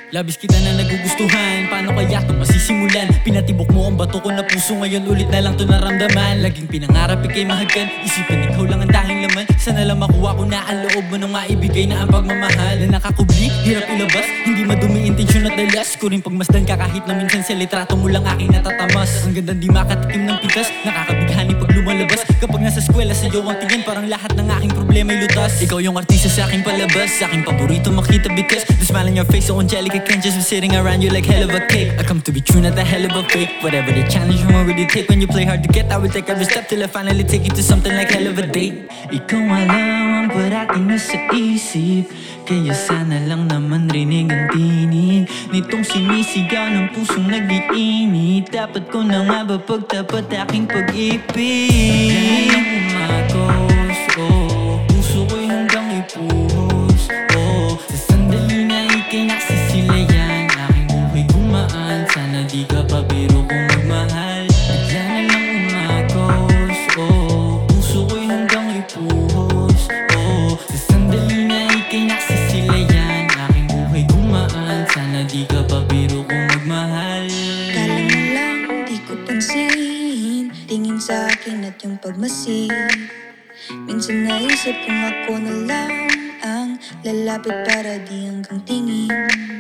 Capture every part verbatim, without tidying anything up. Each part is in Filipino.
Labis kita na nagugustuhan, paano kaya ito masisimulan? Pinatibok mo ang bato ko na puso, ngayon ulit na lang ito naramdaman. Laging pinangarap ika'y mahagkan, isipan ikaw lang ang dahing laman. Sana lang makuha ko na ang loob mo nang maibigay na ang pagmamahal. Na nakakubli, hirap ilabas, hindi madumi intensyon at dalas ko rin pagmasdan ka kahit na minsan sa litrato mo lang aking natatamas. Ang ganda di makatikim ng pintas, nakakabighani pag lumalabas. Kapag nasa eskwela sa'yo ang tingin, parang lahat ng aking problema'y lutas. Ikaw yung artista sa aking palabas, sa aking paborito makita because the smile on your face so angelic, I can't just be sitting around you like hell of a cake. I come to be true, not a hell of a fake. Whatever the challenge you won't really take. When you play hard to get, I will take every step till I finally take you to something like hell of a date. Ikaw alam ang parating na sa isip, kaya sana lang naman rinig ang tinig nitong sinisigaw ng pusong nag-iinit. Dapat ko na nga ba pagtapat aking pag-ibig? Umagos, oh, puso ko'y hanggang ipuhos, oh, sa sandali na ika'y nasisilayan, aking buhay gumaan. Sana di ka pa biro kung magmahal. Bigla na lang umagos, oh, puso ko'y hanggang ipuhos, oh, sa sandali na ika'y nasisilayan, aking buhay gumaan. Sana di ka pa biro kung magmahal. Kala mo lang di ko pansin, tingin sa akin at yung pagmasid. Minsan naisip kung ako na lang ang lalapit para di hanggang tingin.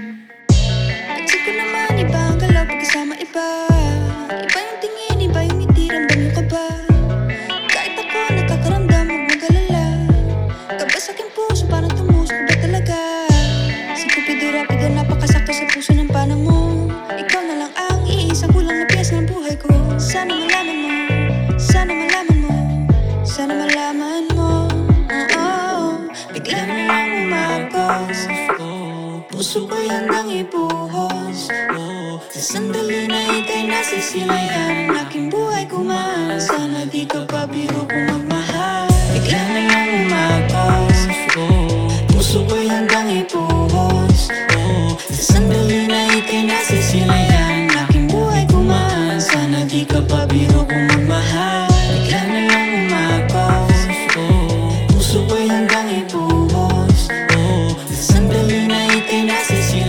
Pansin ko naman iba ang galaw pagkasama iba. Iba yung tingin, iba yung ngiti, ramdam mo ka ba? Kahit ako nakakaramdam, huwag mag-alala. Kaba sa aking puso, parang tumuso ko ba talaga? Si Cupido rapido, napakasakto sa puso ng panang mo. Ikaw na lang ang iisang kulang na piyesa ng buhay ko. Sana malaman mo, sana malaman mo, sana malaman mo. Oh, oh, bigla na lang umagos, Oh, puso ko'y hanggang ibuhos, oh, sa sandali na ika'y nasisilayan, aking buhay kumaan. Sana di ka pa biro kung magmahal. Bigla na lang umagos, oh, puso ko'y hanggang ibuhos, oh, sa sandali na ika'y nasisilayan, aking buhay kumaan. Sana di ka pa biro kung magmahal. Bigla na lang umagos, oh, puso ko'y hanggang ibuhos, oh, sa sandali na ika'y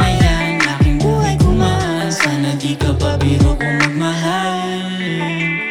nasisilayan, aking buhay kumaan. Sana di ka pa biro kung magmahal.